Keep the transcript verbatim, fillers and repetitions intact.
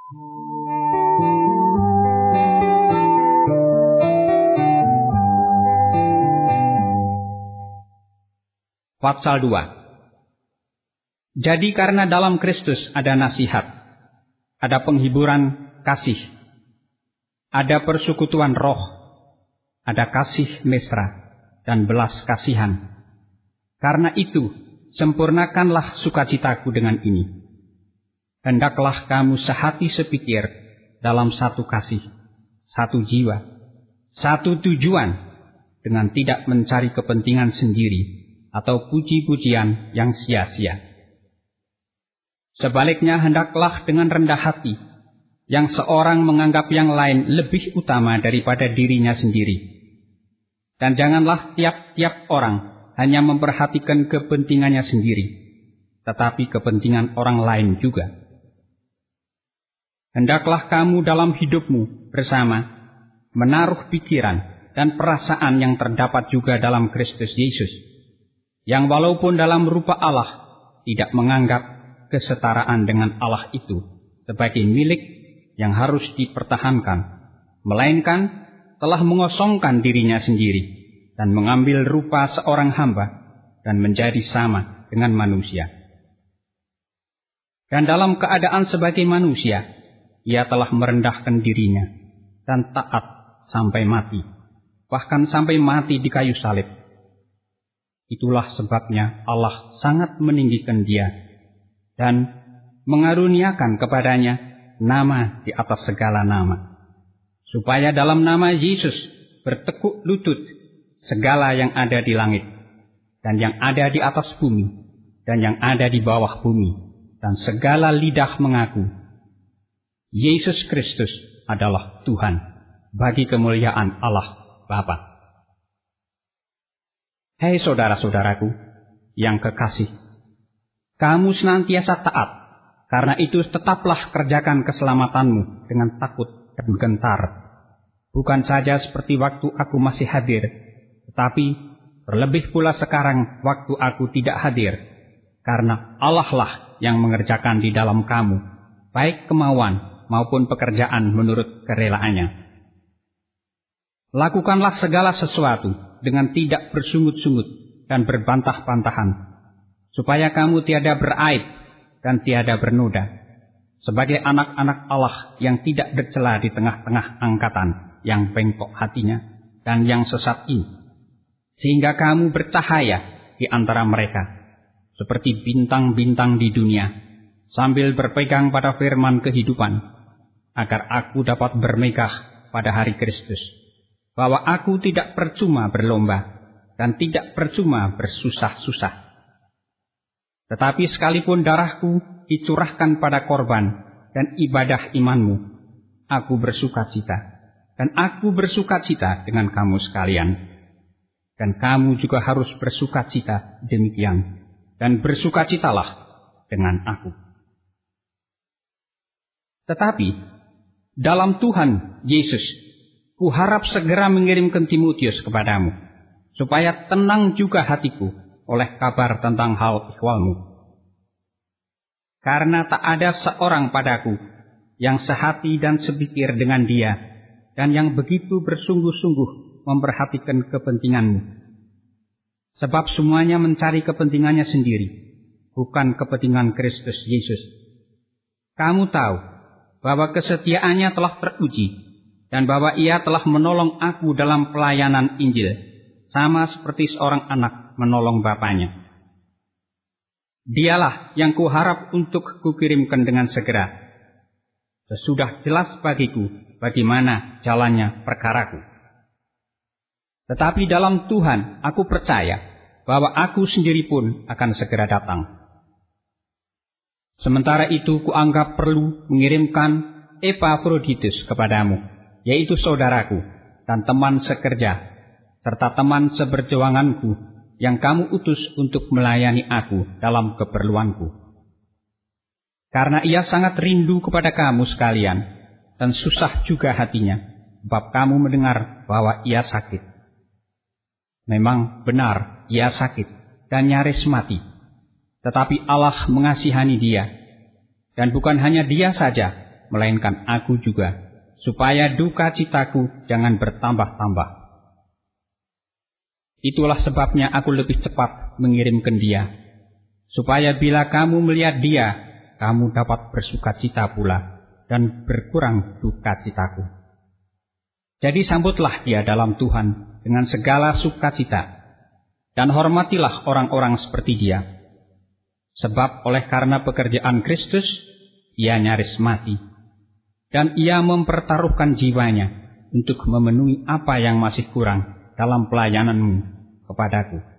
Pasal dua. Jadi karena dalam Kristus ada nasihat, ada penghiburan kasih, ada persekutuan roh, ada kasih mesra dan belas kasihan. Karena itu, sempurnakanlah sukacitaku dengan ini. Hendaklah kamu sehati sepikir dalam satu kasih, satu jiwa, satu tujuan, dengan tidak mencari kepentingan sendiri atau puji-pujian yang sia-sia. Sebaliknya hendaklah dengan rendah hati, yang seorang menganggap yang lain lebih utama daripada dirinya sendiri. Dan janganlah tiap-tiap orang hanya memperhatikan kepentingannya sendiri, tetapi kepentingan orang lain juga. Hendaklah kamu dalam hidupmu bersama menaruh pikiran dan perasaan yang terdapat juga dalam Kristus Yesus, yang walaupun dalam rupa Allah tidak menganggap kesetaraan dengan Allah itu sebagai milik yang harus dipertahankan, melainkan telah mengosongkan dirinya sendiri dan mengambil rupa seorang hamba dan menjadi sama dengan manusia. Dan dalam keadaan sebagai manusia, ia telah merendahkan dirinya dan taat sampai mati, bahkan sampai mati di kayu salib. Itulah sebabnya Allah sangat meninggikan dia dan mengaruniakan kepadanya nama di atas segala nama, supaya dalam nama Yesus bertekuk lutut segala yang ada di langit, dan yang ada di atas bumi, dan yang ada di bawah bumi, dan segala lidah mengaku, Yesus Kristus adalah Tuhan, bagi kemuliaan Allah Bapa. Hei saudara-saudaraku yang kekasih, kamu senantiasa taat, karena itu tetaplah kerjakan keselamatanmu dengan takut dan gentar, bukan saja seperti waktu aku masih hadir, tetapi terlebih pula sekarang waktu aku tidak hadir, karena Allah lah yang mengerjakan di dalam kamu, baik kemauan maupun pekerjaan menurut kerelaannya. Lakukanlah segala sesuatu dengan tidak bersungut-sungut dan berbantah-bantahan, supaya kamu tiada beraib dan tiada bernoda, sebagai anak-anak Allah yang tidak bercela di tengah-tengah angkatan yang bengkok hatinya dan yang sesat ini, sehingga kamu bercahaya di antara mereka, seperti bintang-bintang di dunia, sambil berpegang pada firman kehidupan, agar aku dapat bermegah pada hari Kristus, bahwa aku tidak percuma berlomba dan tidak percuma bersusah-susah. Tetapi sekalipun darahku dicurahkan pada korban dan ibadah imanmu, aku bersukacita, dan aku bersukacita dengan kamu sekalian. Dan kamu juga harus bersukacita demikian, dan bersukacitalah dengan aku. Tetapi dalam Tuhan Yesus, kuharap segera mengirimkan Timotius kepadamu, supaya tenang juga hatiku oleh kabar tentang hal ikhwalmu. Karena tak ada seorang padaku yang sehati dan sepikir dengan dia, dan yang begitu bersungguh-sungguh memperhatikan kepentinganmu. Sebab semuanya mencari kepentingannya sendiri, bukan kepentingan Kristus Yesus. Kamu tahu bahwa kesetiaannya telah teruji, dan bahwa ia telah menolong aku dalam pelayanan Injil, sama seperti seorang anak menolong bapanya. Dialah yang kuharap untuk kukirimkan dengan segera, sesudah jelas bagiku bagaimana jalannya perkaraku. Tetapi dalam Tuhan aku percaya bahwa aku sendiri pun akan segera datang. Sementara itu kuanggap perlu mengirimkan Epafroditus kepadamu, yaitu saudaraku dan teman sekerja, serta teman seberjuanganku yang kamu utus untuk melayani aku dalam keperluanku. Karena ia sangat rindu kepada kamu sekalian, dan susah juga hatinya, sebab kamu mendengar bahwa ia sakit. Memang benar ia sakit dan nyaris mati, tetapi Allah mengasihani dia, dan bukan hanya dia saja, melainkan aku juga, supaya duka citaku jangan bertambah-tambah. Itulah sebabnya aku lebih cepat mengirimkan dia, supaya bila kamu melihat dia, kamu dapat bersuka cita pula, dan berkurang duka citaku. Jadi sambutlah dia dalam Tuhan dengan segala sukacita, dan hormatilah orang-orang seperti dia. Sebab oleh karena pekerjaan Kristus, ia nyaris mati, dan ia mempertaruhkan jiwanya untuk memenuhi apa yang masih kurang dalam pelayananmu kepadaku.